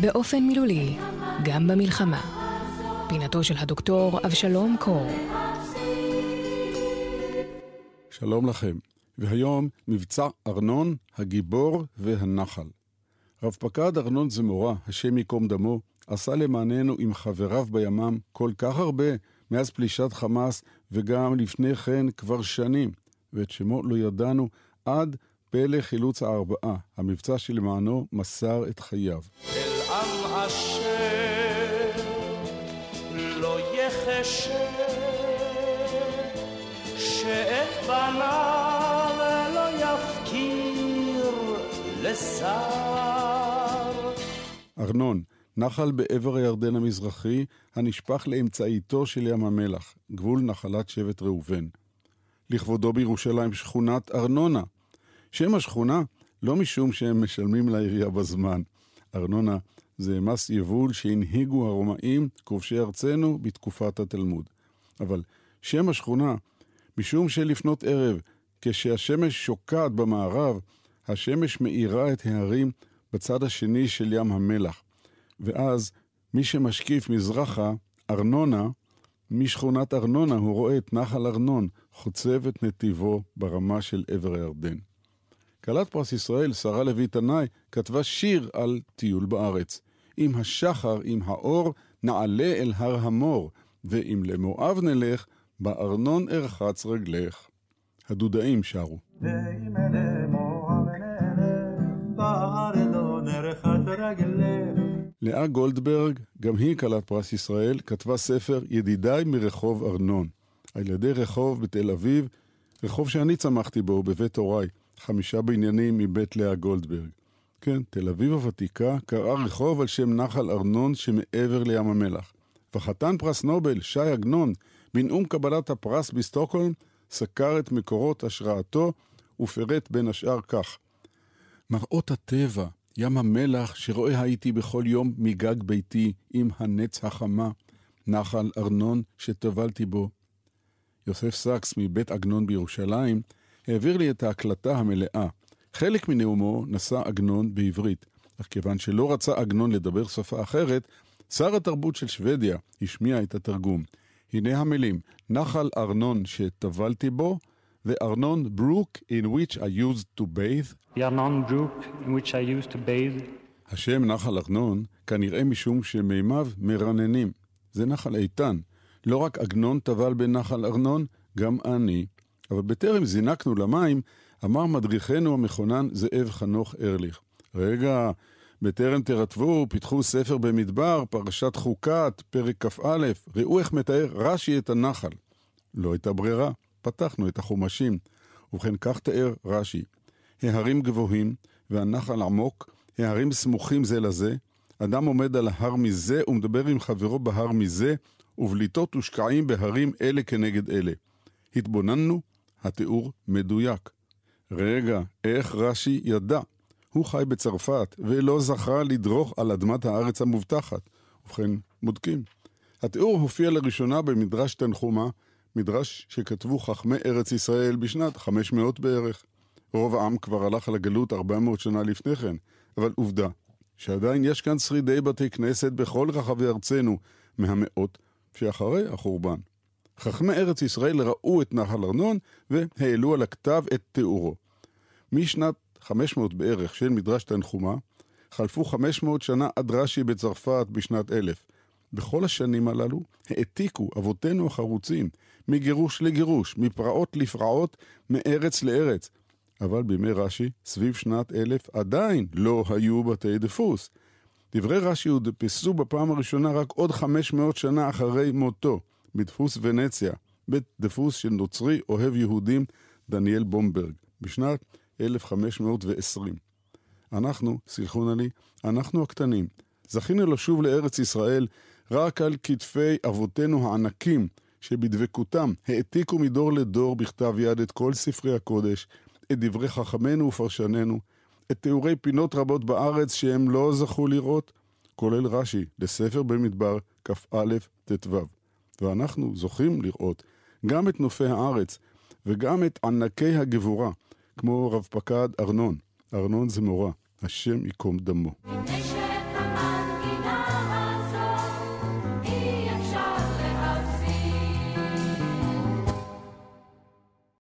באופן מילולי, גם במלחמה. פינתו של הדוקטור אבשלום קור. שלום לכם, והיום מבצע ארנון, הגיבור והנחל. רב פקד ארנון זמורה, השם ייקום דמו, עשה למעננו עם חבריו בימם כל כך הרבה מאז פלישת חמאס, וגם לפני כן כבר שנים, ואת שמו לא ידענו עד פלא חילוץ הארבעה, המבצע שלמענו מסר את חייו. אל עם אשר לא יחשב שאת בניו לא יפקיר לשר. ארנון, נחל בעבר הירדן המזרחי, הנשפך לאמצעיתו של ים המלח, גבול נחלת שבט ראובן. לכבודו בירושלים שכונת ארנונה. שם השכונה לא משום שהם משלמים לעירייה בזמן. ארנונה זה מס יבול שהנהיגו הרומאים כובשי ארצנו בתקופת התלמוד. אבל שם השכונה משום שלפנות ערב, כשהשמש שוקעת במערב, השמש מאירה את ההרים בצד השני של ים המלח. ואז מי שמשקיף מזרחה, ארנונה, משכונת ארנונה הוא רואה את נחל ארנון חוצב את נתיבו ברמה של עבר הירדן. כלת פרס ישראל, שרה לוי תנאי, כתבה שיר על טיול בארץ. עם השחר, עם האור, נעלה אל הר המור, ואם למואב נלך, בארנון ארחץ רגלך. הדודאים שרו. ואם למואב נלך, בארנון ארחץ רגלך. לאה גולדברג, גם היא כלת פרס ישראל, כתבה ספר ידידיי מרחוב ארנון. על ידי רחוב בתל אביב, רחוב שאני צמחתי בו בבית הוריי, 5 בניינים מבית לאה גולדברג. כן, תל אביב הוותיקה קראה רחוב על שם נחל ארנון שמעבר לים המלח. וחתן פרס נובל, שי עגנון, בנאום קבלת הפרס בסטוקהולם, סקר את מקורות השראתו ופרט בין השאר כך. מראות הטבע, ים המלח שרואה הייתי בכל יום מגג ביתי עם הנץ החמה, נחל ארנון שטבלתי בו. יוסף סקס מבית עגנון בירושלים העביר לי את ההקלטה המלאה. חלק מנאומו נשא עגנון בעברית, אך כיוון שלא רצה עגנון לדבר שפה אחרת, שר התרבות של שוודיה השמיע את התרגום. הנה המילים, נחל ארנון שטבלתי בו, וארנון ברוק in which I used to bathe. The Arnon brook in which I used to bathe. השם נחל ארנון כנראה משום שמימיו מרננים. זה נחל איתן. לא רק עגנון טבל בנחל ארנון, גם אני. אבל בטרם זינקנו למים, אמר מדריכנו המכונן זאב חנוך ארליך. רגע, בטרם תרטבו, פיתחו ספר במדבר, פרשת חוקת, פרק כ"א, ראו איך מתאר רש"י את הנחל. לא הייתה ברירה, פתחנו את החומשים. ובכן כך תאר רש"י. ההרים גבוהים והנחל עמוק, ההרים סמוכים זה לזה, אדם עומד על ההר מזה ומדבר עם חברו בהר מזה, ובליטות ושקעים בהרים אלה כנגד אלה. התבוננו, התיאור מדויק. רגע, איך רש"י ידע? הוא חי בצרפת ולא זכה לדרוך על אדמת הארץ המובטחת. ובכן, מודקים. התיאור הופיע לראשונה במדרש תנחומה, מדרש שכתבו חכמי ארץ ישראל בשנת 500 בערך. רוב העם כבר הלך על הגלות 400 שנה לפני כן, אבל עובדה, שעדיין יש כאן שרידי בתי כנסת בכל רחבי ארצנו מהמאות שאחרי החורבן. חכמי ארץ ישראל ראו את נחל ארנון והעלו על הכתב את תיאורו. משנת 500 בערך של מדרש תנחומה, חלפו 500 שנה עד רש"י בצרפת בשנת 1000. בכל השנים הללו העתיקו אבותינו החרוצים מגירוש לגירוש, מפרעות לפרעות, מארץ לארץ. אבל בימי רש"י, סביב שנת 1000, עדיין לא היו בתי דפוס. דברי רש"י הודפסו בפעם הראשונה רק עוד 500 שנה אחרי מותו, בדפוס ונציה, בית דפוס של נוצרי אוהב יהודים דניאל בומברג, בשנת 1520. אנחנו, סלחו לי, אנחנו הקטנים, זכינו לשוב לארץ ישראל רק על כתפי אבותינו הענקים, שבדבקותם העתיקו מדור לדור בכתב יד את כל ספרי הקודש, את דברי חכמנו ופרשננו, את תיאורי פינות רבות בארץ שהם לא זכו לראות, כולל רש"י לספר במדבר כ"א ט"ו. ואנחנו זוכים לראות גם את נופי הארץ וגם את ענקי הגבורה, כמו רב פקד ארנון. ארנון זמורה, השם ייקום דמו.